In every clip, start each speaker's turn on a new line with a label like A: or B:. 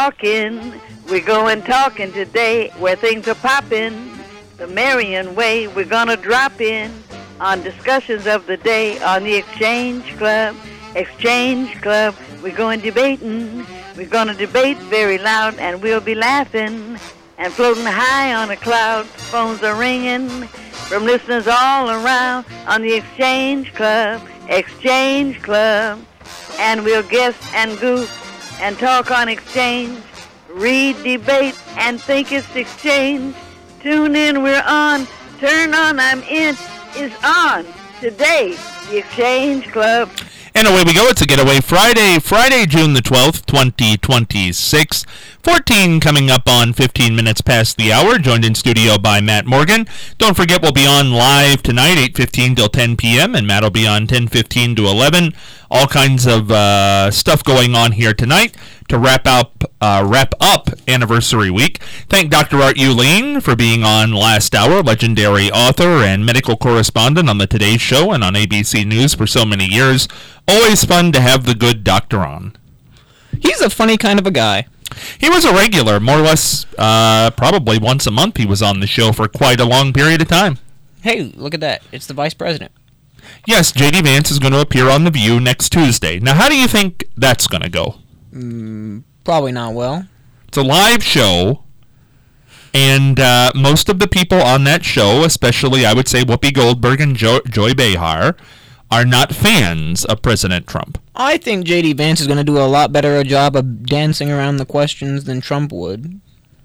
A: talking. We're going talking today where things are popping. The Marion way, we're gonna drop in on discussions of the day on the Exchange Club. Exchange Club, we're going debating. We're gonna debate very loud and we'll be laughing and floating high on a cloud. Phones are ringing from listeners all around on the Exchange Club. Exchange Club. And we'll guess and goof and talk on exchange, read, debate, and think it's exchange. Tune in, we're on. Turn on, I'm in, is on. Today, the Exchange Club.
B: And away we go. It's a Getaway Friday, June the 12th, 2026. 14 coming up on 15 minutes past the hour, joined in studio by Matt Morgan. Don't forget we'll be on live tonight, 8:15 till 10 p.m., and Matt will be on 10:15 to 11. All kinds of stuff going on here tonight to wrap up Anniversary Week. Thank Dr. Art Uleen for being on last hour, legendary author and medical correspondent on the Today Show and on ABC News for so many years. Always fun to have the good doctor on.
C: He's a funny kind of a guy.
B: He was a regular, more or less, probably once a month he was on the show for quite a long period of time.
C: Hey, look at that. It's the vice president.
B: Yes, J.D. Vance is going to appear on The View next Tuesday. Now, how do you think that's going to go?
C: Probably not well.
B: It's a live show, and most of the people on that show, especially, I would say, Whoopi Goldberg and Joy Behar, are not fans of President Trump.
C: I think J.D. Vance is going to do a lot better a job of dancing around the questions than Trump would.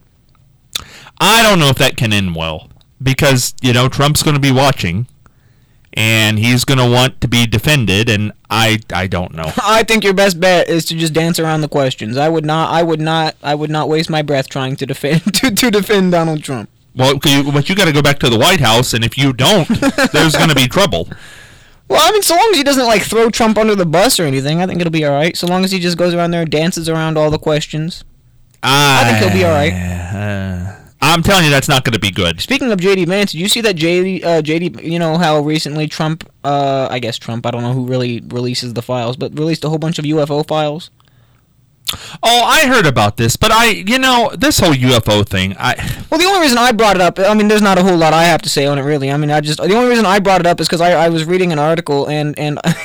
B: I don't know if that can end well, because, Trump's going to be watching, and he's going to want to be defended, and I don't know.
C: I think your best bet is to just dance around the questions. I would not waste my breath trying to defend to defend Donald Trump.
B: Well, but you got to go back to the White House, and if you don't, there's going to be trouble.
C: Well, I mean, so long as he doesn't, throw Trump under the bus or anything, I think it'll be all right. So long as he just goes around there and dances around all the questions, I think he'll be all right.
B: I'm telling you, that's not going to be good.
C: Speaking of J.D. Vance, did you see that J.D., how recently Trump, I don't know who really releases the files, but released a whole bunch of UFO files?
B: Oh, I heard about this, but this whole UFO thing,
C: Well, the only reason I brought it up, there's not a whole lot I have to say on it, really. The only reason I brought it up is because I was reading an article, and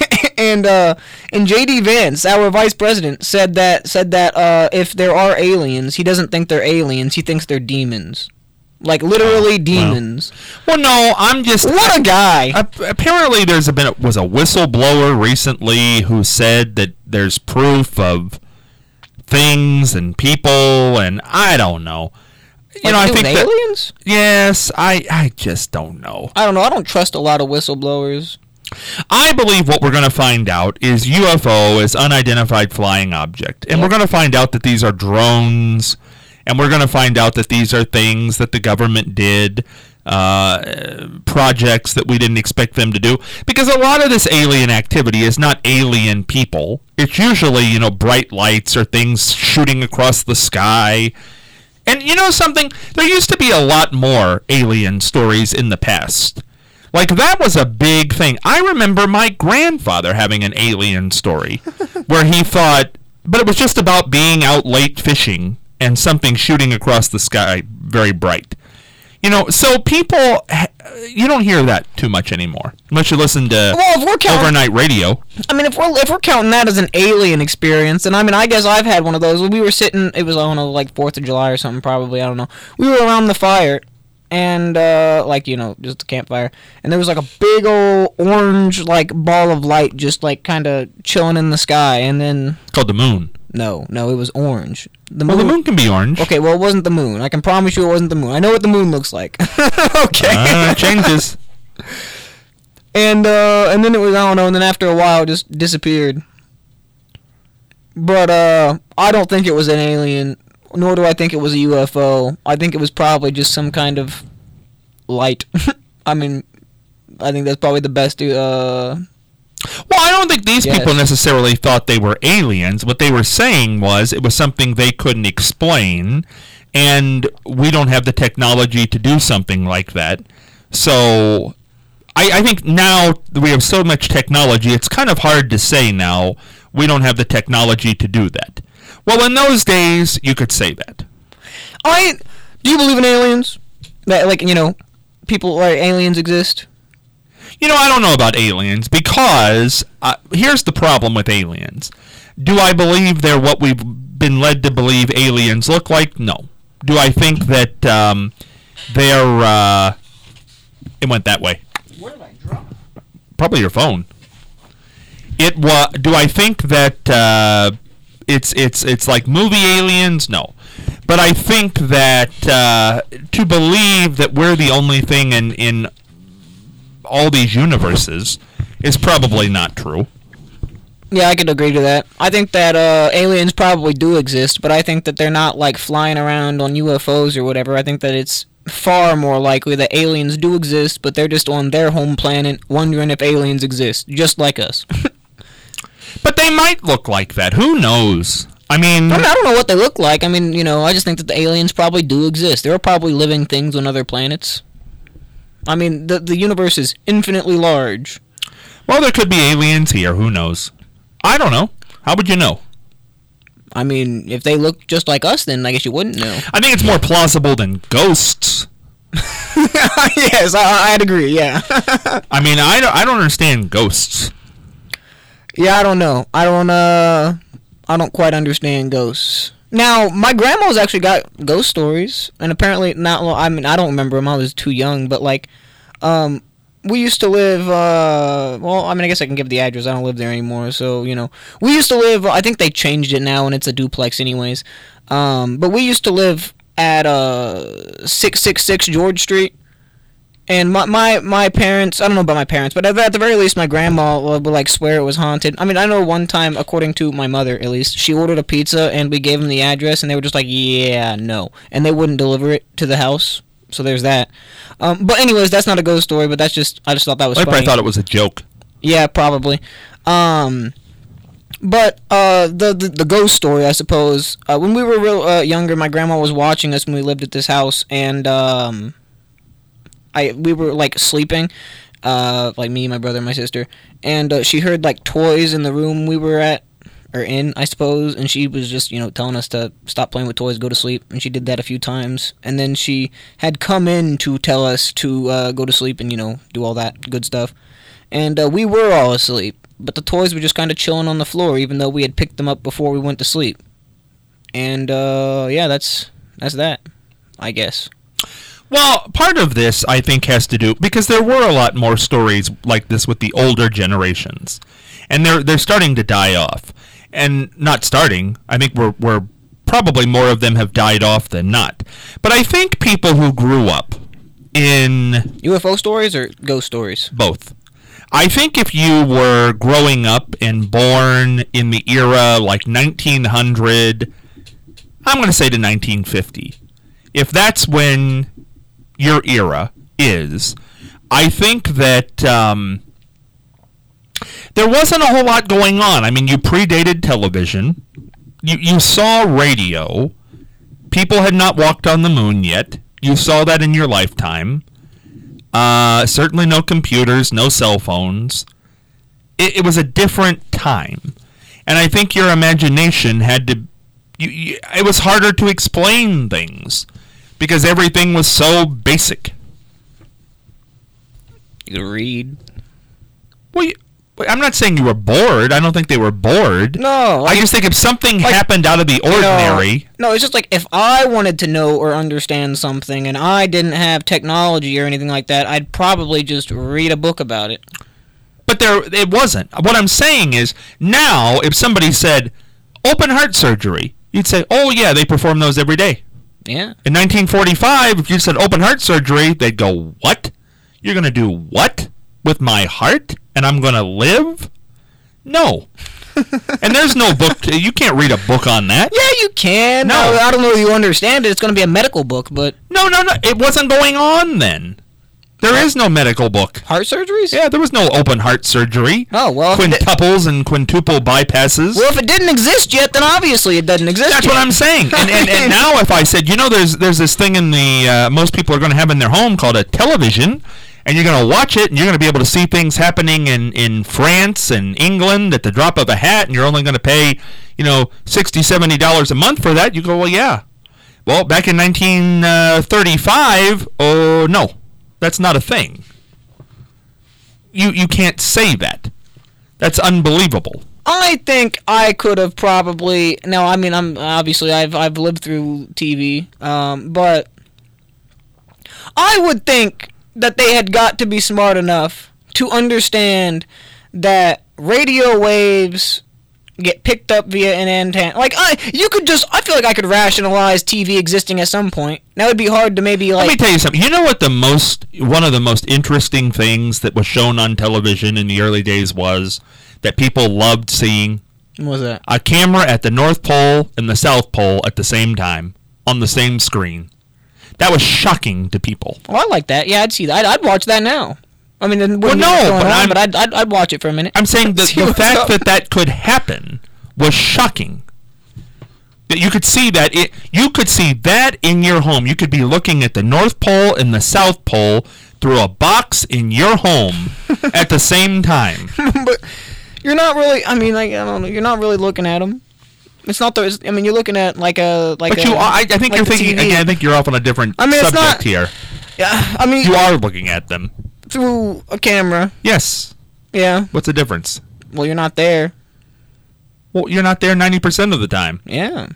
C: J.D. Vance, our vice president, said that if there are aliens, he doesn't think they're aliens, he thinks they're demons. Like, literally demons.
B: Well, no, I'm just...
C: What a guy!
B: Apparently was a whistleblower recently who said that there's proof of things and people, and I don't know.
C: I think aliens?
B: Yes, I just don't know.
C: I don't know. I don't trust a lot of whistleblowers.
B: I believe what we're going to find out is UFO is unidentified flying object, and we're going to find out that these are drones, and we're going to find out that these are things that the government did, projects that we didn't expect them to do, because a lot of this alien activity is not alien people. It's usually, bright lights or things shooting across the sky. And something? There used to be a lot more alien stories in the past. Like, that was a big thing. I remember my grandfather having an alien story where he thought, but it was just about being out late fishing and something shooting across the sky very bright. So people, you don't hear that too much anymore, unless you listen to overnight radio.
C: If we're counting that as an alien experience, then I guess I've had one of those. We were sitting, it was on 4th of July or something, probably, I don't know. We were around the fire, and, just a campfire, and there was, a big old orange, ball of light just, kind of chilling in the sky, and then...
B: It's called the moon.
C: No, it was orange.
B: The moon can be orange.
C: Okay, well, it wasn't the moon. I can promise you it wasn't the moon. I know what the moon looks like. Okay.
B: It changes.
C: And then it was, I don't know, and then after a while it just disappeared. But, I don't think it was an alien, nor do I think it was a UFO. I think it was probably just some kind of light. I think that's probably the best,
B: Well, I don't think these people necessarily thought they were aliens. What they were saying was it was something they couldn't explain, and we don't have the technology to do something like that. So I think now that we have so much technology, it's kind of hard to say now we don't have the technology to do that. Well, in those days, you could say that.
C: Do you believe in aliens? That, like, people or aliens exist?
B: I don't know about aliens because here's the problem with aliens. Do I believe they're what we've been led to believe aliens look like? No. Do I think that they're... it went that way.
C: Where did I drop?
B: Probably your phone. Do I think that it's like movie aliens? No. But I think that to believe that we're the only thing in all these universes is probably not true.
C: Yeah, I could agree to that. I think that aliens probably do exist, but I think that they're not like flying around on UFOs or whatever. I think that it's far more likely that aliens do exist, but they're just on their home planet wondering if aliens exist, just like us.
B: But they might look like that. Who knows? I
C: don't know what they look like. I just think that the aliens probably do exist. There are probably living things on other planets. The universe is infinitely large.
B: Well, there could be aliens here. Who knows? I don't know. How would you know?
C: If they look just like us, then I guess you wouldn't know.
B: I think it's more plausible than ghosts.
C: Yes, I'd agree, yeah.
B: I don't understand ghosts.
C: Yeah, I don't know. I don't quite understand ghosts. Now, my grandma's actually got ghost stories, and apparently not. I don't remember them. I was too young, but we used to live. I guess I can give the address. I don't live there anymore, so we used to live. I think they changed it now, and it's a duplex, anyways. But we used to live at 666 George Street. And my parents, I don't know about my parents, but at the very least, my grandma would swear it was haunted. I know one time, according to my mother at least, she ordered a pizza and we gave them the address and they were just like, yeah, no. And they wouldn't deliver it to the house. So there's that. But anyways, that's not a ghost story, but I just thought that was funny.
B: I probably thought it was a joke.
C: Yeah, probably. But the ghost story, I suppose, when we were real younger, my grandma was watching us when we lived at this house, and we were sleeping, me, my brother, and my sister, and she heard toys in the room we were at, or in, I suppose, and she was just telling us to stop playing with toys, go to sleep, and she did that a few times, and then she had come in to tell us to go to sleep and do all that good stuff, and we were all asleep, but the toys were just kind of chilling on the floor, even though we had picked them up before we went to sleep, and that's that, I guess.
B: Well, part of this, I think, has to do... Because there were a lot more stories like this with the older generations. And they're starting to die off. And not starting. I think we're probably more of them have died off than not. But I think people who grew up in...
C: UFO stories or ghost stories?
B: Both. I think if you were growing up and born in the era 1900... I'm going to say to 1950. If that's when... your era is, I think that there wasn't a whole lot going on. You predated television. You saw radio. People had not walked on the moon yet. You saw that in your lifetime. Certainly no computers, no cell phones. It was a different time. And I think your imagination had to... it was harder to explain things. Because everything was so basic.
C: You could read.
B: Well, I'm not saying you were bored. I don't think they were bored.
C: No.
B: I just think if something happened out of the ordinary...
C: No, it's just if I wanted to know or understand something and I didn't have technology or anything like that, I'd probably just read a book about it.
B: But it wasn't. What I'm saying is, now, if somebody said, open heart surgery, you'd say, oh yeah, they perform those every day.
C: Yeah.
B: In 1945, if you said open heart surgery, they'd go, what? You're going to do what? With my heart? And I'm going to live? No. And there's no book. You can't read a book on that.
C: Yeah, you can.
B: No.
C: I don't know if you understand it. It's going to be a medical book, but...
B: No. It wasn't going on then. There is no medical book.
C: Heart surgeries?
B: Yeah, there was no open heart surgery.
C: Oh, well...
B: Quintuples and quintuple bypasses.
C: Well, if it didn't exist yet, then obviously it doesn't exist
B: That's
C: yet.
B: what I'm saying. And now if I said, there's this thing in the... most people are going to have in their home called a television, and you're going to watch it, and you're going to be able to see things happening in France and England at the drop of a hat, and you're only going to pay, $60, $70 a month for that. You go, well, yeah. Well, back in 1935, oh, no, that's not a thing. You can't say that. That's unbelievable.
C: I think I could have probably. No, I mean, I've lived through TV, but I would think that they had got to be smart enough to understand that radio waves get picked up via an antenna. Like, I feel like I could rationalize TV existing at some point. That would be hard to maybe, like...
B: Let me tell you something. You know what one of the most interesting things that was shown on television in the early days was that people loved seeing?
C: What was that?
B: A camera at the North Pole and the South Pole at the same time on the same screen. That was shocking to people.
C: Oh, I like that. Yeah, I'd see that. I'd watch that now. I mean, it wouldn't
B: but
C: I'd watch it for a minute.
B: I'm saying that the fact that could happen was shocking. That you could see that you could see that in your home. You could be looking at the North Pole and the South Pole through a box in your home at the same time.
C: But you're not really. I mean, like, I don't know. You're not really looking at them. It's not the. I mean, you're looking at like a. But
B: you are. I think you're thinking TV. Again. I think you're off on a different subject here.
C: Yeah, I mean,
B: you are looking at them
C: through a camera.
B: Yes.
C: Yeah.
B: What's the difference?
C: Well, you're not there.
B: Well, you're not there 90% of the time.
C: Yeah.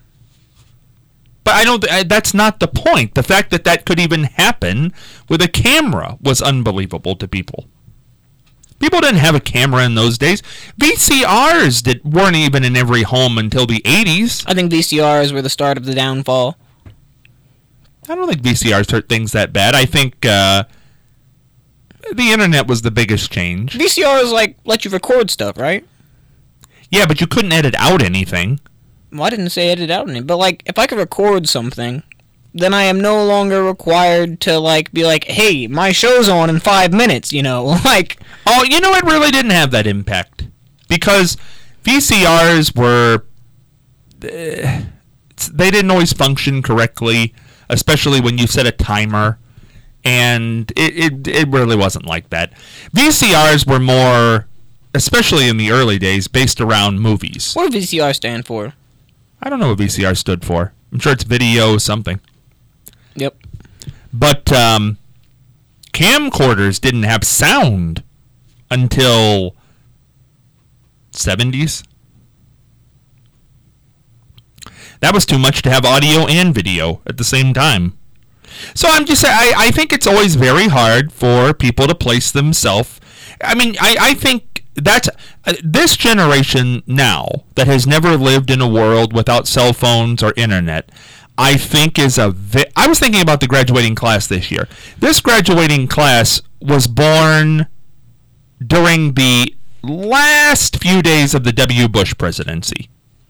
B: But I don't. That's not the point. The fact that could even happen with a camera was unbelievable to people. People didn't have a camera in those days. VCRs weren't even in every home until the 80s.
C: I think VCRs were the start of the downfall.
B: I don't think VCRs hurt things that bad. I think the internet was the biggest change.
C: VCRs, like, let you record stuff, right?
B: Yeah, but you couldn't edit out anything.
C: Well, I didn't say edit out anything. But, like, if I could record something, then I am no longer required to, like, be like, hey, my show's on in 5 minutes, like...
B: Oh, it really didn't have that impact. Because VCRs were... they didn't always function correctly, especially when you set a timer. And it really wasn't like that. VCRs were more, especially in the early days, based around movies.
C: What does VCR stand for?
B: I don't know what VCR stood for. I'm sure it's video something.
C: Yep.
B: But camcorders didn't have sound until 70s. That was too much to have audio and video at the same time. So I'm just saying, I think it's always very hard for people to place themselves. I mean, I think that's this generation now that has never lived in a world without cell phones or internet, I think I was thinking about the graduating class this year. This graduating class was born during the last few days of the W. Bush presidency.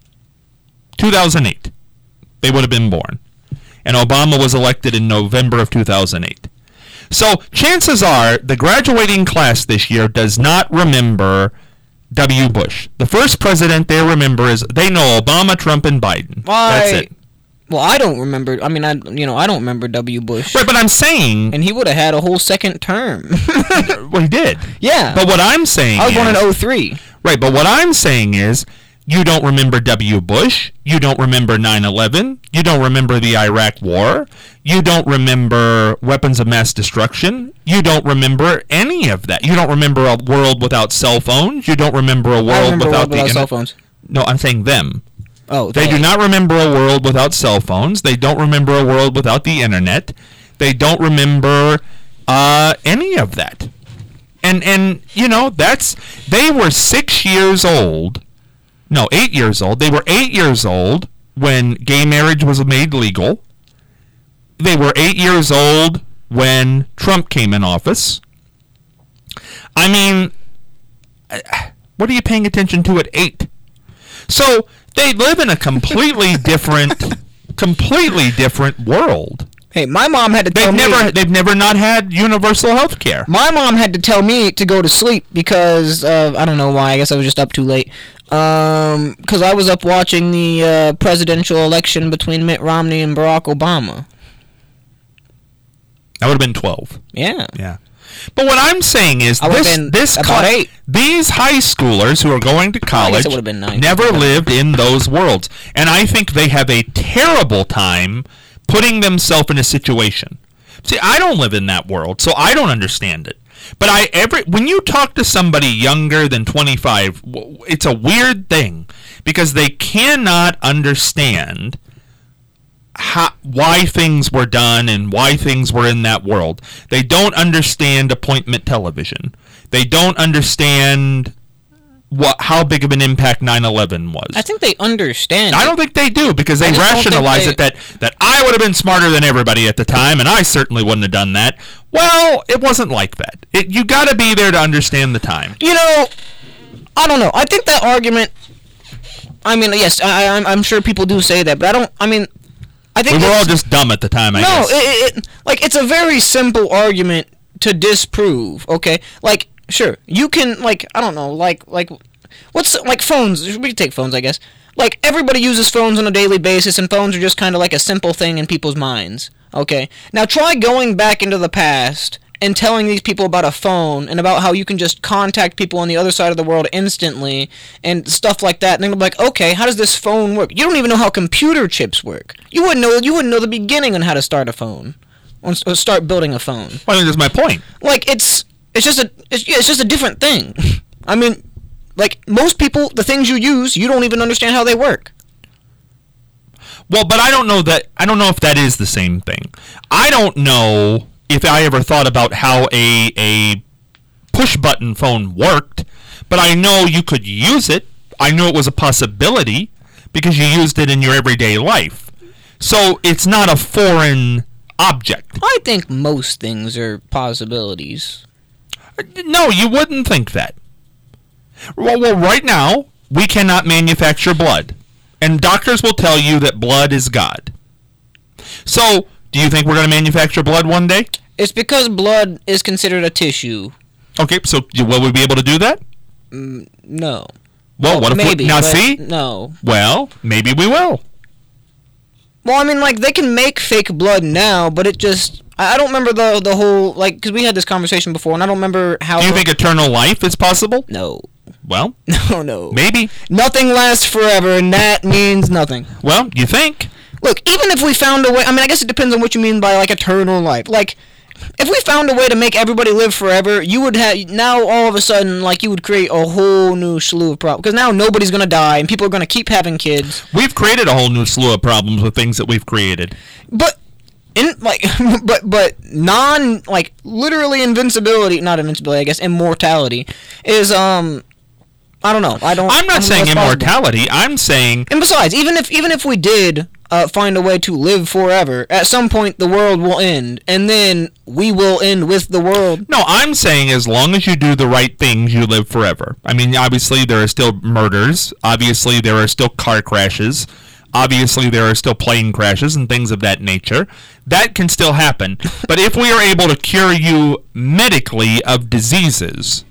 B: 2008. They would have been born. And Obama was elected in November of 2008. So chances are the graduating class this year does not remember W. Bush. The first president they remember they know Obama, Trump, and Biden. That's it.
C: Well, I don't remember. I mean, I don't remember W. Bush.
B: Right, but I'm saying...
C: And he would have had a whole second term.
B: Well, he did.
C: Yeah.
B: But what I'm saying
C: I was born in 2003.
B: Right, but what I'm saying is, you don't remember W. Bush, you don't remember 9/11, you don't remember the Iraq War, you don't remember weapons of mass destruction, you don't remember any of that. You don't remember a world without cell phones, you don't remember a world without the internet.
C: Cell phones.
B: No, I'm saying them.
C: Oh,
B: they do not remember a world without cell phones. They don't remember a world without the internet. They don't remember any of that. And they were 6 years old. No, 8 years old. They were 8 years old when gay marriage was made legal. They were 8 years old when Trump came in office. I mean, what are you paying attention to at 8? So they live in a completely different world.
C: Hey, my mom had to tell me...
B: They've never not had universal health care.
C: My mom had to tell me to go to sleep because, I don't know why, I guess I was just up too late. Because I was up watching the presidential election between Mitt Romney and Barack Obama.
B: That would have been 12.
C: Yeah.
B: Yeah. But what I'm saying is
C: I would've been about 8.
B: These high schoolers who are going to college
C: it would've been 9.
B: never lived in those worlds. And I think they have a terrible time putting themselves in a situation. See, I don't live in that world, so I don't understand it. But when you talk to somebody younger than 25, it's a weird thing because they cannot understand why things were done and why things were in that world. They don't understand appointment television. They don't understand how big of an impact 9/11 was.
C: I think they understand.
B: I don't think they do because they rationalize it that I would have been smarter than everybody at the time and I certainly wouldn't have done that. Well, it wasn't like that. You got to be there to understand the time.
C: You know, I don't know. I think that argument. I mean, yes, I'm sure people do say that, but I don't. I mean, I think
B: we were all just dumb at the time. I guess.
C: No, it's a very simple argument to disprove. Okay, like. Sure, you can, like, I don't know, like, what's, like, phones, we can take phones, I guess. Like, everybody uses phones on a daily basis, and phones are just kind of like a simple thing in people's minds, okay? Now, try going back into the past and telling these people about a phone, and about how you can just contact people on the other side of the world instantly, and stuff like that, and they'll be like, okay, how does this phone work? You don't even know how computer chips work. You wouldn't know the beginning on how to start a phone, or start building a phone.
B: Well, I think that's my point.
C: Like, it's just a different thing. I mean, like, most people, the things you use, you don't even understand how they work.
B: Well, but I don't know if that is the same thing. I don't know if I ever thought about how a push-button phone worked, but I know you could use it. I knew it was a possibility because you used it in your everyday life. So it's not a foreign object.
C: I think most things are possibilities.
B: No, you wouldn't think that. Well, right now, we cannot manufacture blood. And doctors will tell you that blood is God. So, do you think we're going to manufacture blood one day?
C: It's because blood is considered a tissue.
B: Okay, so will we be able to do that?
C: No.
B: Well, what if
C: maybe,
B: now see?
C: No.
B: Well, maybe we will.
C: Well, I mean, like, they can make fake blood now, but it just... I don't remember the whole, like, because we had this conversation before, and I don't remember how...
B: Do you think eternal life is possible?
C: No.
B: Well?
C: No.
B: Maybe.
C: Nothing lasts forever, and that means nothing.
B: Well, you think?
C: Look, even if we found a way... I mean, I guess it depends on what you mean by, like, eternal life. Like, if we found a way to make everybody live forever, you would have... Now, all of a sudden, like, you would create a whole new slew of problems. Because now nobody's going to die, and people are going to keep having kids.
B: We've created a whole new slew of problems with things that we've created.
C: But... like literally immortality is I don't know.
B: I'm not saying immortality. I'm saying.
C: And besides, even if we did find a way to live forever, at some point the world will end, and then we will end with the world.
B: No, I'm saying as long as you do the right things, you live forever. I mean, obviously there are still murders. Obviously there are still car crashes. Obviously there are still plane crashes and things of that nature. That can still happen. But if we are able to cure you medically of diseases,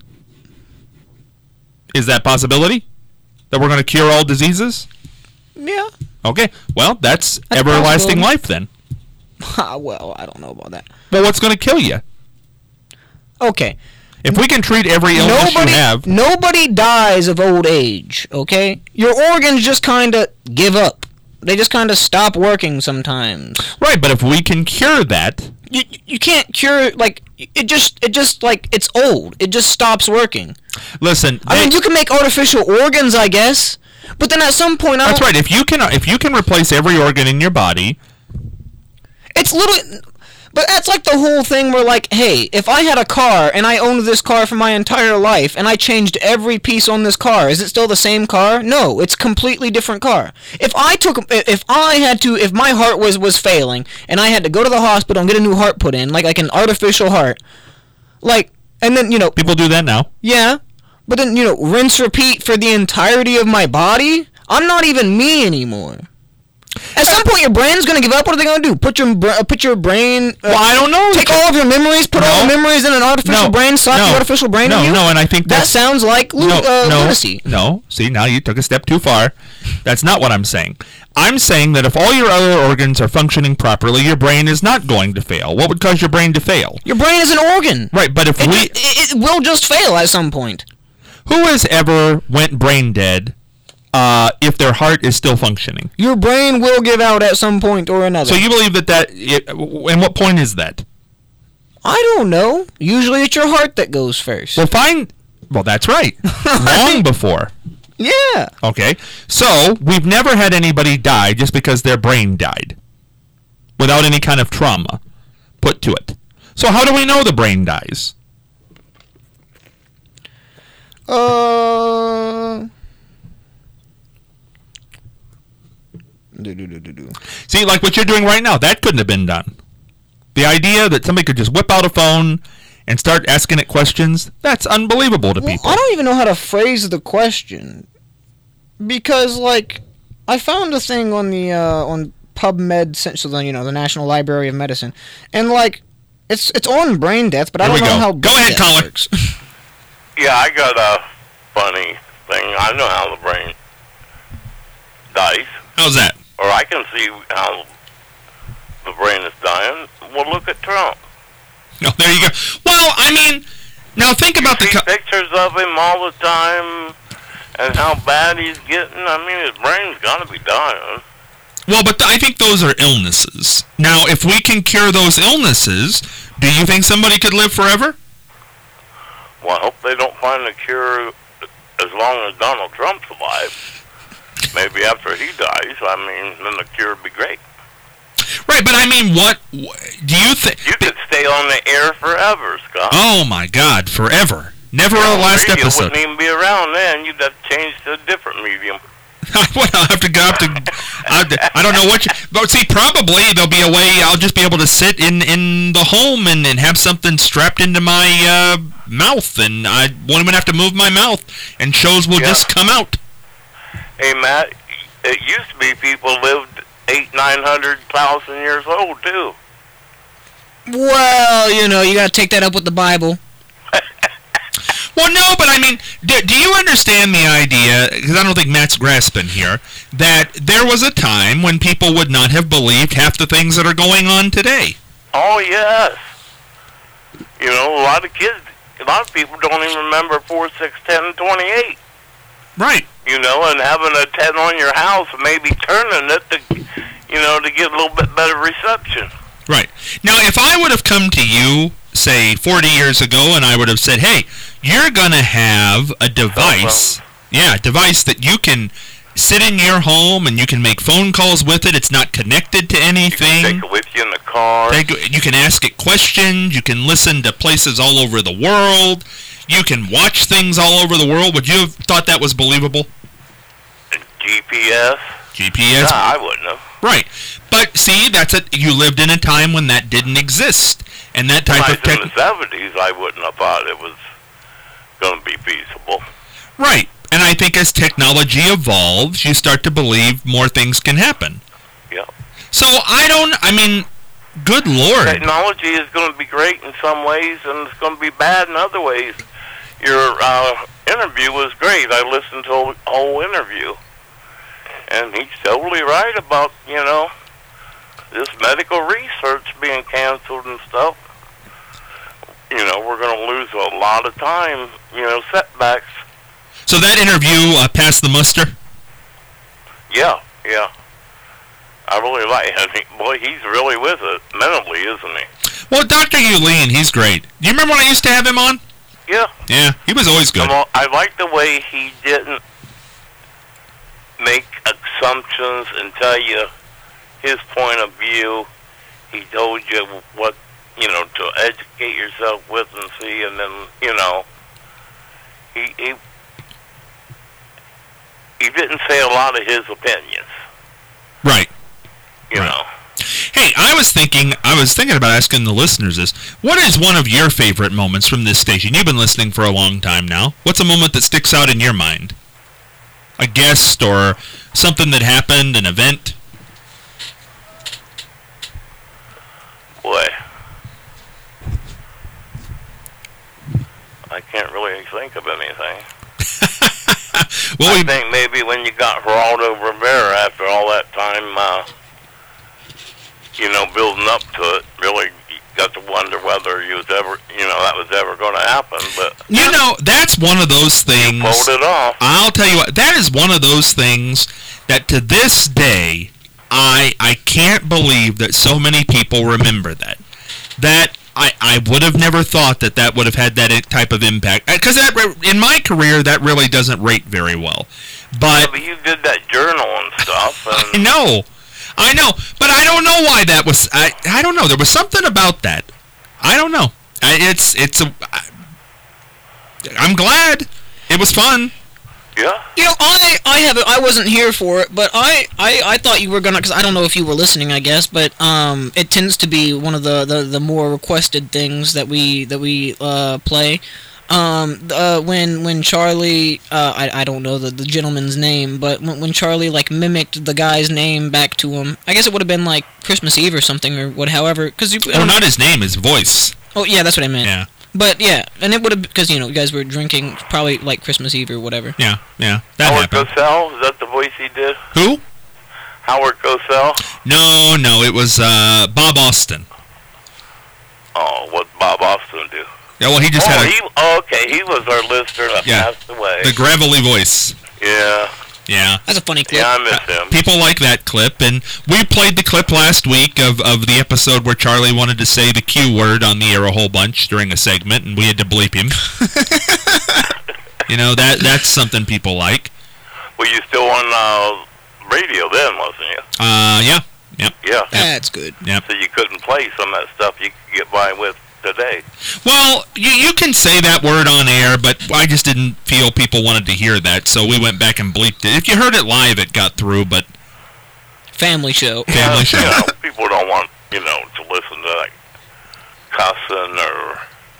B: is that a possibility? That we're going to cure all diseases?
C: Yeah.
B: Okay. Well, that's everlasting life then.
C: Well, I don't know about that.
B: Well, what's going to kill you?
C: Okay.
B: If we can treat every illness you have...
C: Nobody dies of old age, okay? Your organs just kind of give up. They just kind of stop working sometimes.
B: Right, but if we can cure that...
C: You can't cure, like, it just, like, it's old. It just stops working.
B: Listen...
C: I mean, you can make artificial organs, I guess, but then at some point...
B: That's right. If you can replace every organ in your body...
C: It's literally... But that's like the whole thing where, like, hey, if I had a car and I owned this car for my entire life and I changed every piece on this car, is it still the same car? No, it's a completely different car. If my heart was failing and I had to go to the hospital and get a new heart put in, like an artificial heart, like, and then,
B: People do that now.
C: Yeah, but then, rinse, repeat for the entirety of my body? I'm not even me anymore. At some point, your brain's gonna give up. What are they gonna do? Put your brain.
B: Well, I don't know.
C: Take all of your memories, put all the memories in an artificial brain, slap the artificial brain in you.
B: No, and I think
C: that sounds like lunacy.
B: No, see, now you took a step too far. That's not what I'm saying. I'm saying that if all your other organs are functioning properly, your brain is not going to fail. What would cause your brain to fail?
C: Your brain is an organ.
B: Right, but if
C: it will just fail at some point.
B: Who has ever went brain dead if their heart is still functioning?
C: Your brain will give out at some point or another.
B: So you believe and what point is that?
C: I don't know. Usually it's your heart that goes first.
B: Well, that's right. Long before.
C: Yeah.
B: Okay. So we've never had anybody die just because their brain died without any kind of trauma put to it. So how do we know the brain dies? See, like what you're doing right now, that couldn't have been done. The idea that somebody could just whip out a phone and start asking it questions, that's unbelievable to people.
C: I don't even know how to phrase the question. Because, like, I found a thing on the, on PubMed, so the National Library of Medicine, and, like, it's on brain death, but I don't know how
B: Go ahead, Colin.
C: works.
D: Yeah, I got a funny thing. I know how the brain dies.
B: How's that?
D: Or I can see how the brain is dying. Well, look at Trump.
B: Oh, there you go. Well, I mean, now think about
D: see pictures of him all the time and how bad he's getting. I mean, his brain's got to be dying.
B: Well, but I think those are illnesses. Now, if we can cure those illnesses, do you think somebody could live forever?
D: Well, I hope they don't find a cure as long as Donald Trump's alive. Maybe after he dies, I mean, then the cure would be great.
B: Right, but I mean, what do you think?
D: You could stay on the air forever, Scott.
B: Oh, my God, forever. Never a last
D: radio
B: episode.
D: Wouldn't even be around then. You'd have to change to a different medium.
B: Well, I'll have to go up to... I don't know what you... But see, probably there'll be a way I'll just be able to sit in the home and have something strapped into my mouth, and I won't even have to move my mouth, and shows will just come out.
D: Hey, Matt, it used to be people lived 900,000 years old, too.
C: Well, you gotta take that up with the Bible.
B: Well, no, but I mean, do you understand the idea, because I don't think Matt's grasping here, that there was a time when people would not have believed half the things that are going on today?
D: Oh, yes. A lot of people don't even remember 4, 6, 10, and 28.
B: Right.
D: And having a 10 on your house, maybe turning it to get a little bit better reception.
B: Right. Now, if I would have come to you, say, 40 years ago, and I would have said, hey, you're going to have a device, device that you can sit in your home and you can make phone calls with it. It's not connected to anything.
D: You can take it with you in the car.
B: You can ask it questions. You can listen to places all over the world. You can watch things all over the world. Would you have thought that was believable?
D: GPS?
B: GPS?
D: Nah, I wouldn't have.
B: Right. But see, you lived in a time when that didn't exist. And that type of
D: in the 70s, I wouldn't have thought it was going to be feasible.
B: Right. And I think as technology evolves, you start to believe more things can happen.
D: Yeah.
B: So good Lord.
D: Technology is going to be great in some ways, and it's going to be bad in other ways. Your interview was great. I listened to the whole interview. And he's totally right about, this medical research being canceled and stuff. We're going to lose a lot of time, setbacks.
B: So that interview passed the muster?
D: Yeah. I really like him. Boy, he's really with it mentally, isn't he?
B: Well, Dr. Uleen, he's great. Do you remember when I used to have him on?
D: Yeah.
B: Yeah, he was always good.
D: I like the way he didn't make assumptions and tell you his point of view. He told you what, to educate yourself with and see, and then, he didn't say a lot of his opinions.
B: Right.
D: You know.
B: Hey, I was thinking about asking the listeners this. What is one of your favorite moments from this station? You've been listening for a long time now. What's a moment that sticks out in your mind? A guest or something that happened, an event?
D: can't really think of anything.
B: Well,
D: I think maybe when you got Geraldo Rivera after all that time, building up to it, really you got to wonder whether he was ever, that was ever going to happen. But
B: that's one of those things.
D: Pulled it off.
B: I'll tell you what, that is one of those things that to this day, I can't believe that so many people remember that. That I would have never thought that would have had that type of impact. Because in my career, that really doesn't rate very well. But
D: you did that journal and stuff. And
B: I know. But I don't know why that was. I don't know. There was something about that. I don't know. I'm glad. It was fun.
D: Yeah.
C: I wasn't here for it, but I thought you were gonna, because I don't know if you were listening, I guess, but it tends to be one of the more requested things that we play. When Charlie, I don't know the gentleman's name, but when Charlie mimicked the guy's name back to him, I guess it would have been like Christmas Eve or something or however, because
B: not his name, his voice.
C: Oh yeah, that's what I meant.
B: Yeah.
C: But yeah, and it would have, because you guys were drinking probably like Christmas Eve or whatever.
B: Yeah. That
D: Howard
B: happened.
D: Cosell, is that the voice he did?
B: Who?
D: Howard Cosell?
B: No, it was Bob Austin.
D: Oh, what Bob Austin do?
B: Yeah, well, he just had
D: he was our listener that passed away.
B: The gravelly voice.
D: Yeah.
C: That's a funny clip.
D: Yeah, I miss him.
B: People like that clip, and we played the clip last week of the episode where Charlie wanted to say the Q word on the air a whole bunch during a segment, and we had to bleep him. That's something people like.
D: Well, you still on radio then, wasn't you?
B: Yeah. Yep.
D: Yeah.
C: That's good.
B: Yep.
D: So you couldn't play some of that stuff you could get by with today.
B: Well, you can say that word on air, but I just didn't feel people wanted to hear that, so we went back and bleeped it. If you heard it live, it got through, but...
C: Family show.
B: Family show.
D: People don't want, to listen to, like, cussing or,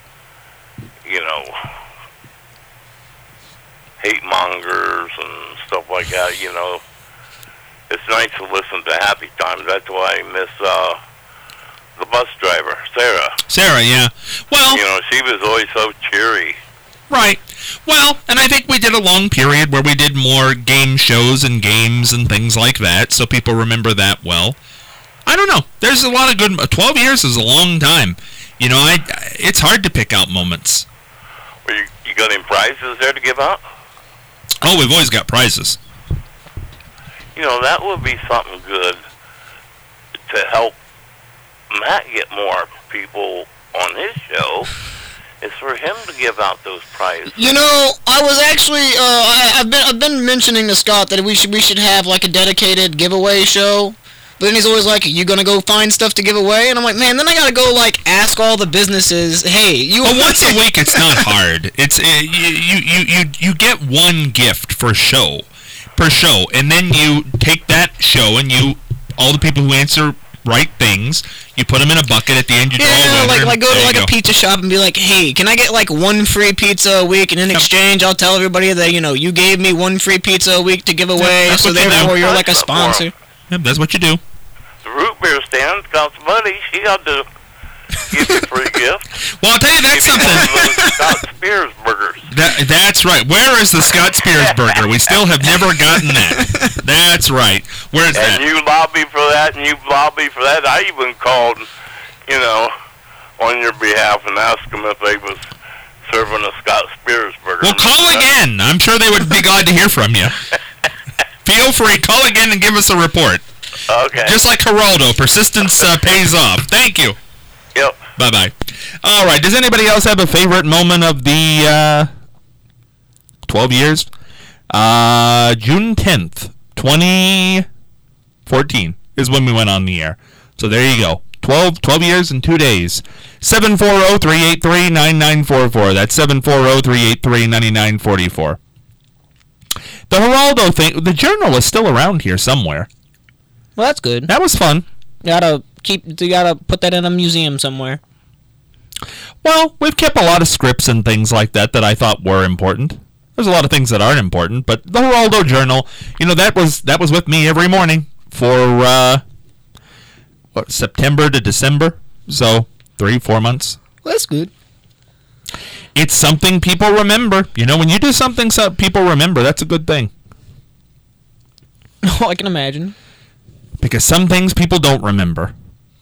D: hate mongers and stuff like that, It's nice to listen to happy times. That's why I miss, the bus driver, Sarah,
B: yeah. Well...
D: she was always so cheery.
B: Right. Well, and I think we did a long period where we did more game shows and games and things like that, so people remember that well. I don't know. There's a lot of good... 12 years is a long time. It's hard to pick out moments.
D: Well, you got any prizes there to give out?
B: Oh, we've always got prizes.
D: That would be something good to help Matt get more people on his show, is for him to give out those prizes.
C: I was actually I've been mentioning to Scott that we should have like a dedicated giveaway show. But then he's always like, "Are you gonna go find stuff to give away?" And I'm like, "Man, then I gotta go ask all the businesses, hey, you."
B: Well, once a week, it's not hard. It's you get one gift per show, and then you take that show and all the people who answer right things, you put them in a bucket at the end. You draw a winner.
C: Go to a pizza shop and be like, "Hey, can I get one free pizza a week?" And in exchange, I'll tell everybody that you gave me one free pizza a week to give away, so therefore you're like a sponsor.
B: Yep, that's what you do.
D: The root beer stand, Scott's buddy, she got to give you a free gift.
B: Well, I'll tell you, that's something.
D: Those Scott Spears burgers.
B: That's right. Where is the Scott Spears burger? We still have never gotten that. That's right. Where's that?
D: And you lobby for that, and you lobby for that. I even called, on your behalf and asked them if they was serving a Scott Spears burger.
B: Well, call again. I'm sure they would be glad to hear from you. Feel free. Call again and give us a report.
D: Okay.
B: Just like Geraldo, persistence pays off. Thank you.
D: Yep.
B: Bye-bye. All right. Does anybody else have a favorite moment of the 12 years? June 10th, 2014 is when we went on the air. So there you go. 12 years and 2 days. 740-383-9944. That's 740-383-9944. The Geraldo thing, the journal is still around here somewhere.
C: Well, that's good.
B: That was fun.
C: You gotta put that in a museum somewhere.
B: Well, we've kept a lot of scripts and things like that I thought were important. There's a lot of things that aren't important, but the Geraldo Journal, that was with me every morning for September to December, so 3-4 months.
C: Well, that's good.
B: It's something people remember. You know, when you do something so people remember, that's a good thing.
C: Oh, I can imagine.
B: Because some things people don't remember.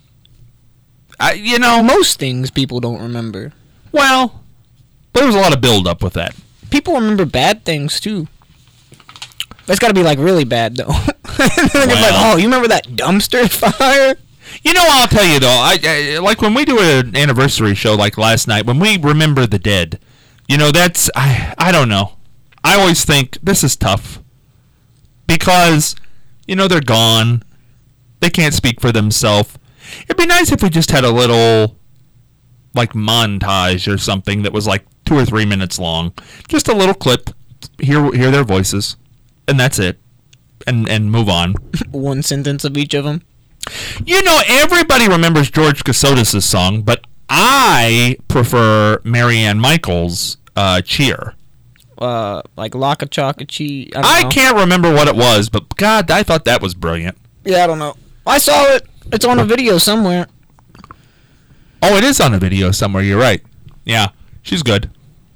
C: Most things people don't remember.
B: Well, there was a lot of build-up with that.
C: People remember bad things, too. That's got to be, like, really bad, though. They're like, oh, you remember that dumpster fire?
B: You know, I'll tell you, though, I like when we do an anniversary show like last night, when we remember the dead, you know, that's, I don't know. I always think this is tough. Because, you know, they're gone. They can't speak for themselves. It'd be nice if we just had a little, like, montage or something that was like 2 or 3 minutes long. Just a little clip. Hear their voices. And that's it. And move on.
C: One sentence of each of them.
B: You know, everybody remembers George Cassotis' song, but I prefer Marianne Michaels' Cheer.
C: Like Laka Chaka Chee.
B: I can't remember what it was, but God, I thought that was brilliant.
C: Yeah, I don't know. I saw it. It's on a video somewhere.
B: Oh, it is on a video somewhere. You're right. Yeah, she's good.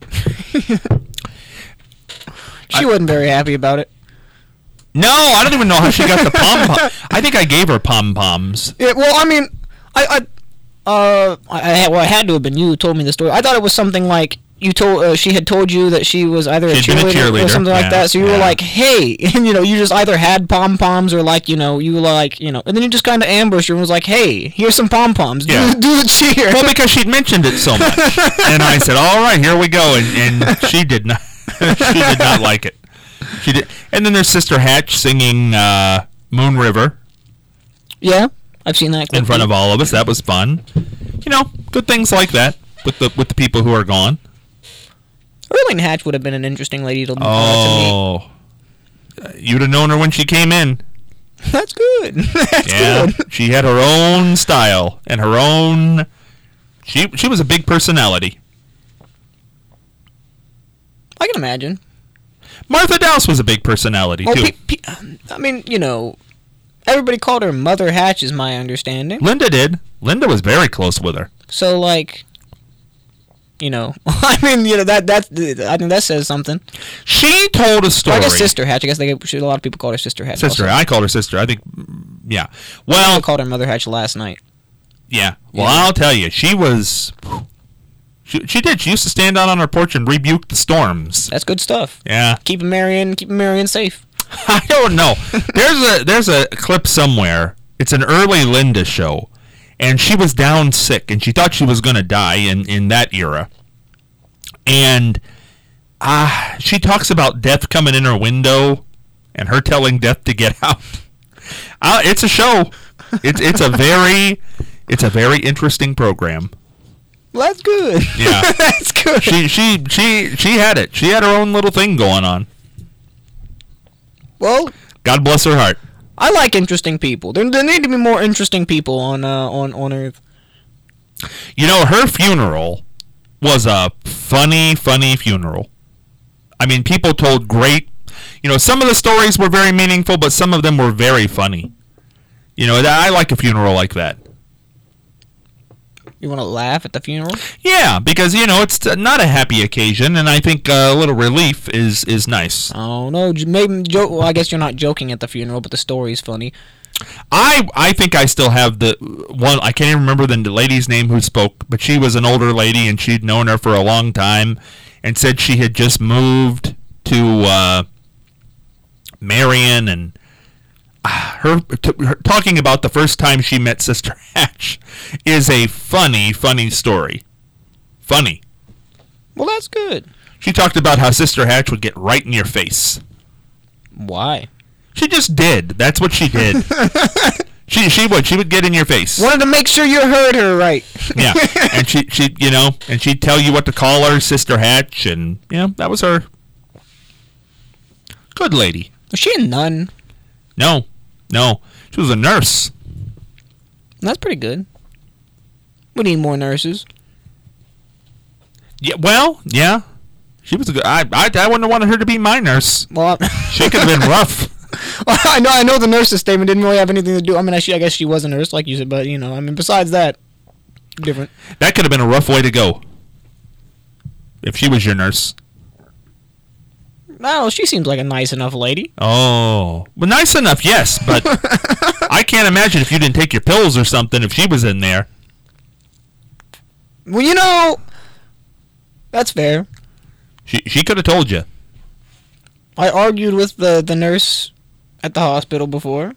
C: She wasn't very happy about it.
B: No, I don't even know how she got the pom-pom. I think I gave her pom-poms.
C: Yeah, well, I mean, I had to have been you who told me the story. I thought it was something like she had told you that she was either a cheerleader or something like that. So you were like, hey, and you just either had pom poms or like you were like and then you just kind of ambushed her and was like, hey, here's some pom poms.
B: Yeah.
C: Do the cheer.
B: Well, because she'd mentioned it so much, and I said, all right, here we go, and she did not. She did not like it. She did, and then there's Sister Hatch singing Moon River.
C: Yeah, I've seen that clip
B: in front of all of us. That was fun. You know, good things like that with the people who are gone.
C: Erling Hatch would have been an interesting lady to meet.
B: You'd have known her when she came in.
C: That's good. That's good.
B: She had her own style and her own. She was a big personality.
C: I can imagine.
B: Martha Dowse was a big personality too.
C: I mean, everybody called her Mother Hatch, is my understanding.
B: Linda did. Linda was very close with her.
C: So, like, I mean, I think that says something.
B: She told a story.
C: I guess Sister Hatch. I guess a lot of people called her Sister Hatch.
B: Sister. Also. I called her Sister. I think, yeah. Well,
C: I called her Mother Hatch last night.
B: Yeah. Well, yeah. I'll tell you, she was. She did. She used to stand out on her porch and rebuke the storms.
C: That's good stuff.
B: Yeah.
C: Keeping Marion safe.
B: I don't know. There's a clip somewhere. It's an early Linda show. And she was down sick, and she thought she was going to die in that era. And she talks about death coming in her window and her telling death to get out. It's a show. It's a very interesting program.
C: Well, that's good.
B: Yeah.
C: That's good.
B: She had it. She had her own little thing going on.
C: Well,
B: God bless her heart.
C: I like interesting people. There need to be more interesting people on Earth.
B: Her funeral was a funny funeral. I mean, people told great. Some of the stories were very meaningful, but some of them were very funny. I like a funeral like that.
C: You want to laugh at the funeral?
B: Yeah, because it's not a happy occasion, and I think a little relief is nice.
C: Oh no, maybe well, I guess you're not joking at the funeral, but the story's funny.
B: I think I still have the one. I can't even remember the lady's name who spoke, but she was an older lady, and she'd known her for a long time, and said she had just moved to Marion, and her talking about the first time she met Sister Hatch is a funny story. Funny.
C: Well, that's good.
B: She talked about how Sister Hatch would get right in your face.
C: Why?
B: She just did. That's what she did. She would get in your face.
C: Wanted to make sure you heard her right.
B: Yeah, and she'd tell you what to call her, Sister Hatch, and that was her. Good lady.
C: Was she a nun?
B: No, she was a nurse.
C: That's pretty good. We need more nurses.
B: Yeah, well, yeah. She was a good. I wouldn't have wanted her to be my nurse.
C: Well,
B: she could have been rough.
C: Well, I know the nurse's statement didn't really have anything to do. I mean, I guess she was a nurse, like you said, but besides that, different.
B: That could have been a rough way to go. if she was your nurse?
C: No, she seems like a nice enough lady.
B: Oh, well, nice enough, yes, but I can't imagine if you didn't take your pills or something if she was in there.
C: Well, you know, that's fair.
B: She could have told you.
C: I argued with the nurse at the hospital before.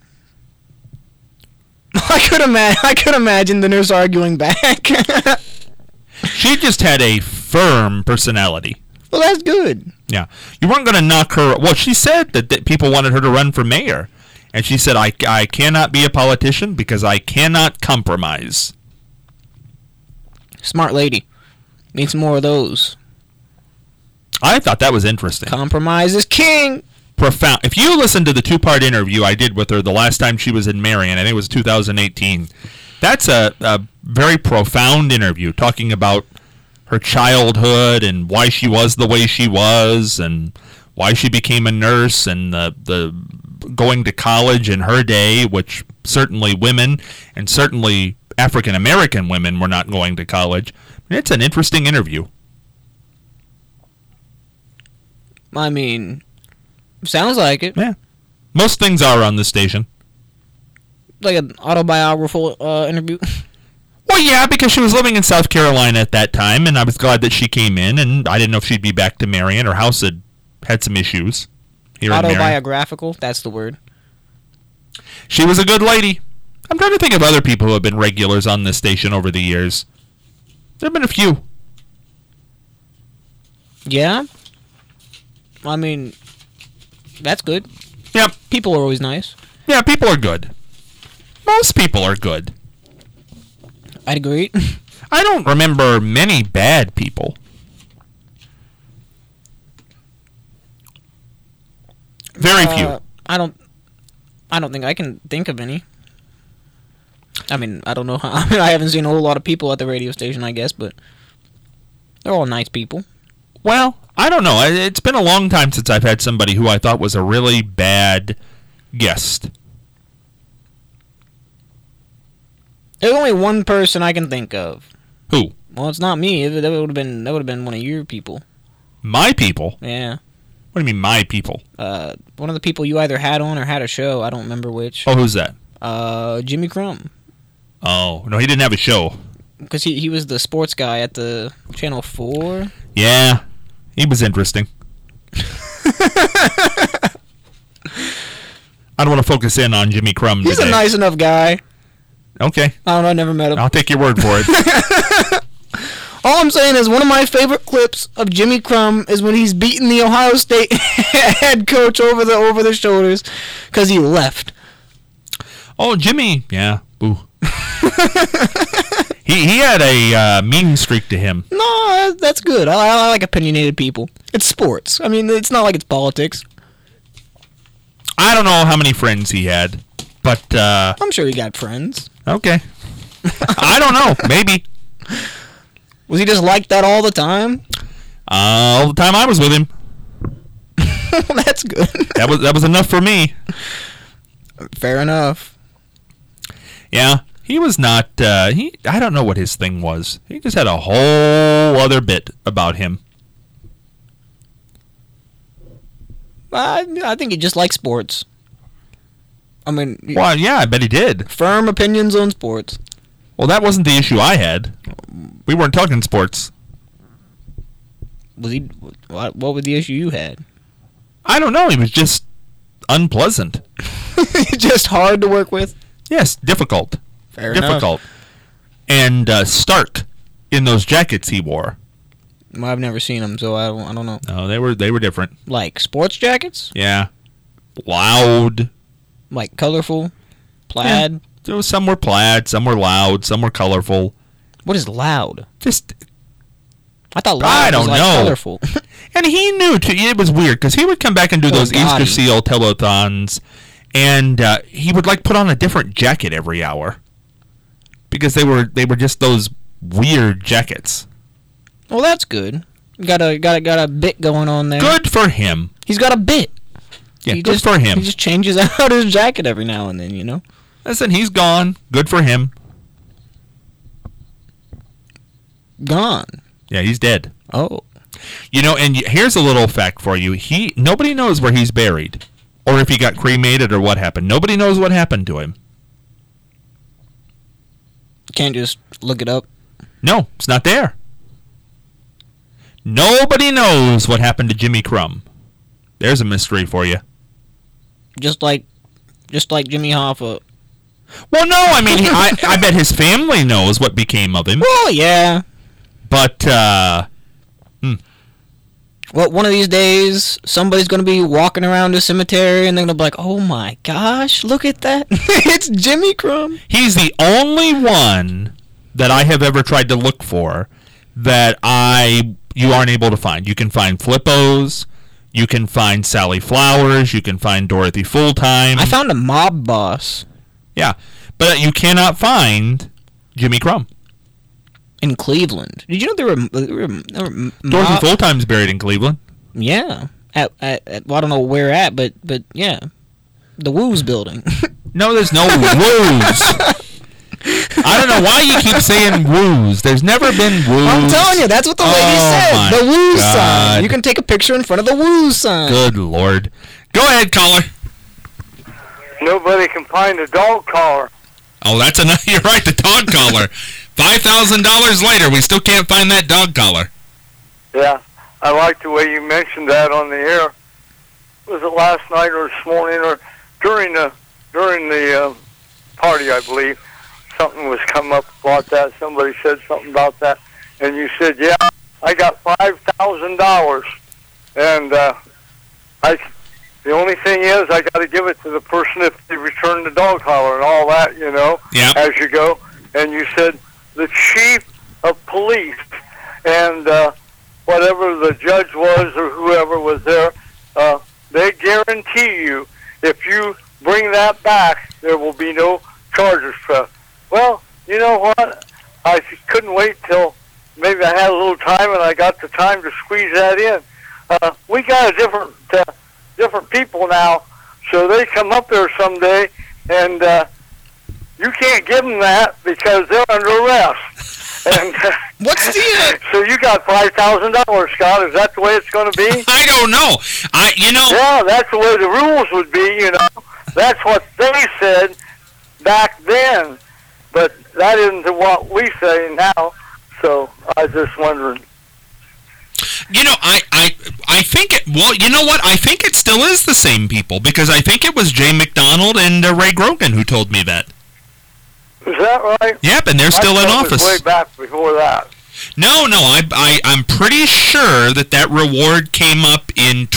C: I could imagine the nurse arguing back.
B: She just had a firm personality.
C: Well, that's good.
B: Yeah. You weren't going to knock her. Well, she said that people wanted her to run for mayor. And she said, I cannot be a politician because I cannot compromise.
C: Smart lady. Need some more of those.
B: I thought that was interesting.
C: Compromise is king.
B: Profound. If you listen to the 2-part interview I did with her the last time she was in Marion, I think it was 2018, that's a very profound interview talking about her childhood and why she was the way she was and why she became a nurse and the going to college in her day, which certainly women and certainly African American women were not going to college. It's an interesting interview.
C: I mean, sounds like it.
B: Yeah. Most things are on this station.
C: Like an autobiographical interview.
B: Well, yeah, because she was living in South Carolina at that time, and I was glad that she came in, and I didn't know if she'd be back to Marion. Her house had some issues here in Marion.
C: Autobiographical, that's the word.
B: She was a good lady. I'm trying to think of other people who have been regulars on this station over the years. There have been a few.
C: Yeah? I mean, that's good.
B: Yep.
C: People are always nice.
B: Yeah, people are good. Most people are good.
C: I'd agree.
B: I don't remember many bad people. Very few.
C: I don't think I can think of any. I mean, I don't know how. I mean, I haven't seen a whole lot of people at the radio station, I guess, but they're all nice people.
B: Well, I don't know. It's been a long time since I've had somebody who I thought was a really bad guest.
C: There's only one person I can think of.
B: Who?
C: Well, it's not me. That would have been one of your people.
B: My people?
C: Yeah.
B: What do you mean, my people?
C: One of the people you either had on or had a show. I don't remember which.
B: Oh, who's that?
C: Jimmy Crumb.
B: Oh, no, he didn't have a show.
C: Because he was the sports guy at the Channel 4.
B: Yeah, he was interesting. I don't want to focus in on Jimmy Crumb today.
C: He's a nice enough guy.
B: Okay.
C: I don't know, I never met him.
B: I'll take your word for it.
C: All I'm saying is one of my favorite clips of Jimmy Crumb is when he's beating the Ohio State head coach over the shoulders because he left.
B: Oh, Jimmy. Yeah. Boo. He had a mean streak to him.
C: No, that's good. I like opinionated people. It's sports. I mean, it's not like it's politics.
B: I don't know how many friends he had, but...
C: I'm sure he got friends.
B: Okay. I don't know. Maybe.
C: Was he just like that all the time?
B: All the time I was with him.
C: That's good.
B: That was enough for me.
C: Fair enough.
B: Yeah. He was not, I don't know what his thing was. He just had a whole other bit about him.
C: I think he just likes sports. I mean...
B: Well, yeah, I bet he did.
C: Firm opinions on sports.
B: Well, that wasn't the issue I had. We weren't talking sports.
C: Was he... What was the issue you had?
B: I don't know. He was just unpleasant.
C: Just hard to work with?
B: Yes, difficult.
C: Fair
B: difficult. And stark in those jackets he wore.
C: Well, I've never seen them, so I don't know.
B: No, they were different.
C: Like sports jackets?
B: Yeah. Loud.
C: Like colorful? Plaid?
B: Yeah. There was some were plaid, some were loud, some were colorful.
C: What is loud?
B: Just...
C: I thought loud was like colorful.
B: And he knew, too. It was weird, because he would come back and do those Easter Seal telethons, and he would, like, put on a different jacket every hour. Because they were just those weird jackets.
C: Well, that's good. Got a bit going on there.
B: Good for him.
C: He's got a bit.
B: Yeah, good for him.
C: He just changes out his jacket every now and then, you know?
B: Listen, he's gone. Good for him.
C: Gone.
B: Yeah, he's dead.
C: Oh.
B: You know, and here's a little fact for you. Nobody knows where he's buried, or if he got cremated, or what happened. Nobody knows what happened to him.
C: Can't just look it up.
B: No, it's not there. Nobody knows what happened to Jimmy Crumb. There's a mystery for you.
C: Just like Jimmy Hoffa.
B: Well, no, I mean, I bet his family knows what became of him.
C: Well, yeah.
B: But,
C: Well, one of these days, somebody's going to be walking around the cemetery, and they're going to be like, oh my gosh, look at that. It's Jimmy Crumb.
B: he's the only one that I have ever tried to look for that you aren't able to find. You can find Flippos, you can find Sally Flowers, you can find Dorothy Fulltime.
C: I found a mob boss.
B: Yeah, but you cannot find Jimmy Crumb.
C: In Cleveland. Did you know there were
B: Dorothy Fulltime's buried in Cleveland.
C: Yeah. Well, I don't know where at, but yeah. The Woos building.
B: No, there's no woos. I don't know why you keep saying woos. There's never been woos.
C: I'm telling you, that's what the lady said. The Woos
B: God.
C: sign. You can take a picture in front of the Woos sign.
B: Good Lord. Go ahead, caller.
E: Nobody can find a dog collar.
B: Oh, that's enough. You're right, the dog collar. $5,000 later, we still can't find that dog collar.
E: Yeah, I like the way you mentioned that on the air. Was it last night or this morning or during the party? I believe something was come up about that. Somebody said something about that, and you said, "Yeah, I got $5,000," and the only thing is, I got to give it to the person if they return the dog collar and all that, you know, as you go. And you said the chief of police and whatever the judge was or whoever was there, they guarantee you if you bring that back, there will be no charges pressed. Well, you know what? I couldn't wait till maybe I had a little time and I got the time to squeeze that in. We got a different people now, so they come up there someday and you can't give them that because they're under arrest. And
C: What's the...
E: so you got $5,000, Scott. Is that the way it's going to be?
B: I don't know.
E: Yeah, that's the way the rules would be, you know. That's what they said back then, but that isn't what we say now. So I was just wondering.
B: You know, I think well, you know what? I think it still is the same people because I think it was Jay McDonald and Ray Grogan who told me that.
E: Is that right?
B: Yep, and they're still in office.
E: Way back before that.
B: No, I'm pretty sure that reward came up in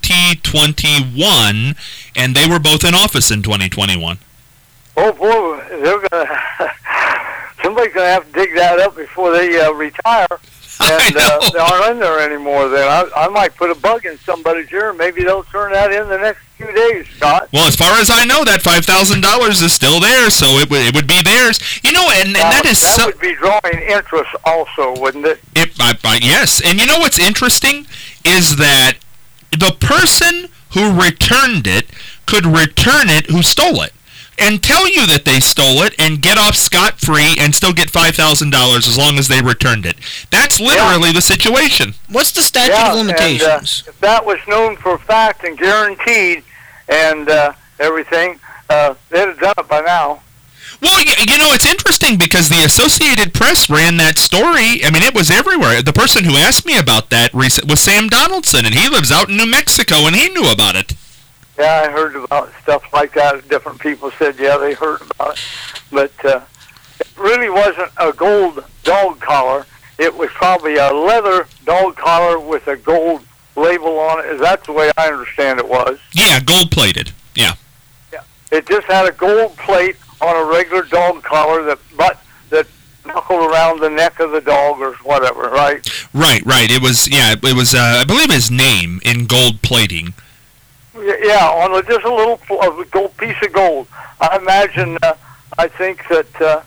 B: 2021, and they were both in office in 2021.
E: Oh boy, somebody's gonna have to dig that up before they retire, and they aren't in there anymore. Then I might put a bug in somebody's ear. Maybe they'll turn that in the next few days, Scott.
B: Well, as far as I know, that $5,000 is still there, so it would be theirs. You know, and that is
E: that would be drawing interest also, wouldn't it?
B: Yes, and you know what's interesting is that the person who returned it could return it who stole it and tell you that they stole it and get off scot-free and still get $5,000 as long as they returned it. That's literally the situation.
C: What's the statute of limitations?
E: And, if that was known for a fact and guaranteed and everything, they'd have done it by now.
B: Well, you know, it's interesting because the Associated Press ran that story. I mean, it was everywhere. The person who asked me about that was Sam Donaldson, and he lives out in New Mexico, and he knew about it.
E: Yeah, I heard about stuff like that. Different people said, yeah, they heard about it. But it really wasn't a gold dog collar. It was probably a leather dog collar with a gold label on it. That's the way I understand it was.
B: Yeah, gold-plated. Yeah.
E: Yeah. It just had a gold plate on a regular dog collar that knuckled around the neck of the dog or whatever, right?
B: Right. It was, I believe his name in gold plating.
E: Yeah, on just a little gold piece of gold. I imagine, I think that,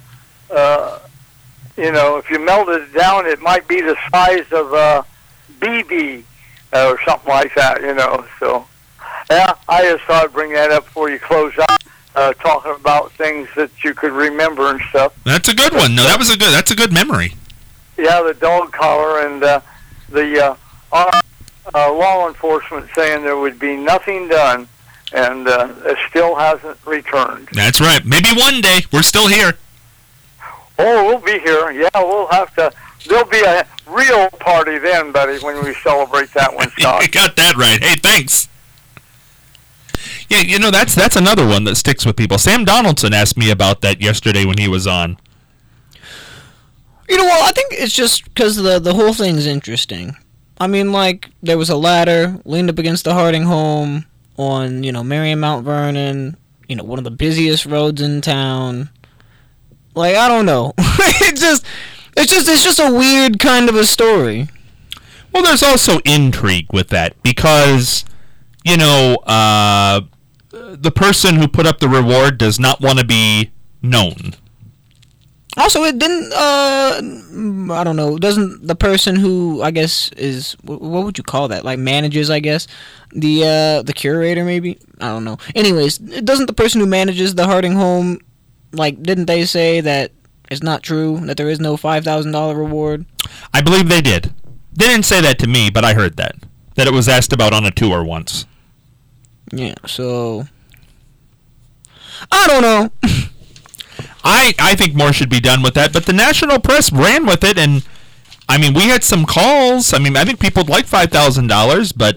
E: if you melted it down, it might be the size of a BB or something like that, So, yeah, I just thought I'd bring that up before you close out. Talking about things that you could remember and stuff.
B: That's a good one. No, that's a good memory.
E: Yeah, the dog collar and the our law enforcement saying there would be nothing done, and it still hasn't returned.
B: That's right. Maybe one day. We're still here.
E: Oh, we'll be here. Yeah, we'll have to. There'll be a real party then, buddy, when we celebrate that one, Scott.
B: You got that right. Hey, thanks. Yeah, you know, that's another one that sticks with people. Sam Donaldson asked me about that yesterday when he was on.
C: You know what? I think it's just because the whole thing's interesting. I mean, like, there was a ladder leaned up against the Harding home on, Marion Mount Vernon, one of the busiest roads in town. Like, I don't know. It's just a weird kind of a story.
B: Well, there's also intrigue with that because, the person who put up the reward does not want to be known.
C: Also, it didn't, I don't know, doesn't the person who, I guess, is, what would you call that? Like, manages, I guess? The curator, maybe? I don't know. Anyways, doesn't the person who manages the Harding home, like, didn't they say that it's not true, that there is no $5,000 reward?
B: I believe they did. They didn't say that to me, but I heard that. That it was asked about on a tour once.
C: Yeah, so, I don't know.
B: I think more should be done with that, but the national press ran with it, and, I mean, we had some calls. I mean, I think people would like $5,000, but...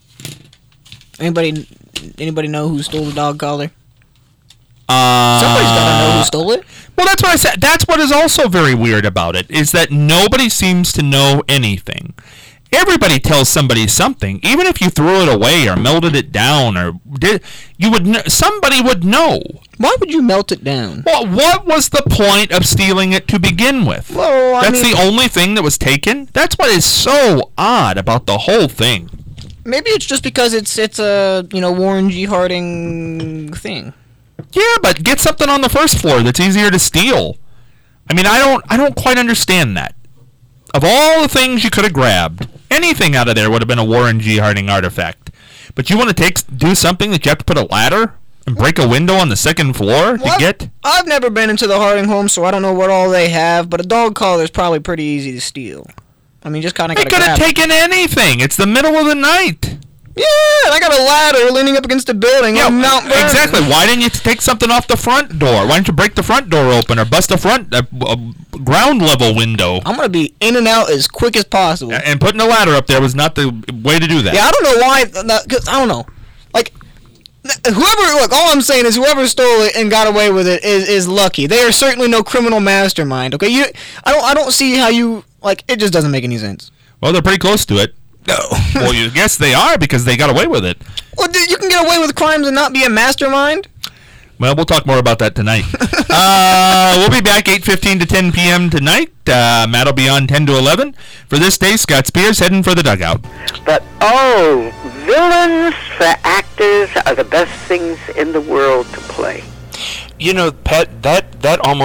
C: Anybody know who stole the dog collar? Somebody's gotta know who stole it.
B: Well, that's what I said. That's what is also very weird about it, is that nobody seems to know anything. Everybody tells somebody something, even if you threw it away or melted it down or somebody would know.
C: Why would you melt it down?
B: Well, what was the point of stealing it to begin with?
C: Well,
B: that's the only thing that was taken? That's what is so odd about the whole thing.
C: Maybe it's just because it's a, Warren G. Harding thing.
B: Yeah, but get something on the first floor that's easier to steal. I mean, I don't quite understand that. Of all the things you could have grabbed, anything out of there would have been a Warren G. Harding artifact. But you want to do something that you have to put a ladder and break a window on the second floor to get?
C: I've never been into the Harding home, so I don't know what all they have, but a dog collar is probably pretty easy to steal. I mean, just kind of got to grab it.
B: They could have taken anything. It's the middle of the night.
C: Yeah, I got a ladder leaning up against a building on Mount Vernon.
B: Exactly. Why didn't you take something off the front door? Why didn't you break the front door open or bust a ground level window?
C: I'm going to be in and out as quick as possible.
B: And putting a ladder up there was not the way to do that.
C: Yeah, I don't know why. Cause I don't know. Like, all I'm saying is whoever stole it and got away with it is lucky. They are certainly no criminal mastermind. Okay, I don't see how you it just doesn't make any sense.
B: Well, they're pretty close to it. No. Well, you guess they are because they got away with it.
C: Well, you can get away with crimes and not be a mastermind?
B: Well, we'll talk more about that tonight. We'll be back 8:15 to 10 p.m. tonight. Matt will be on 10 to 11. For this day, Scott Spears heading for the dugout.
F: But, villains for actors are the best things in the world to play.
G: Pat, that almost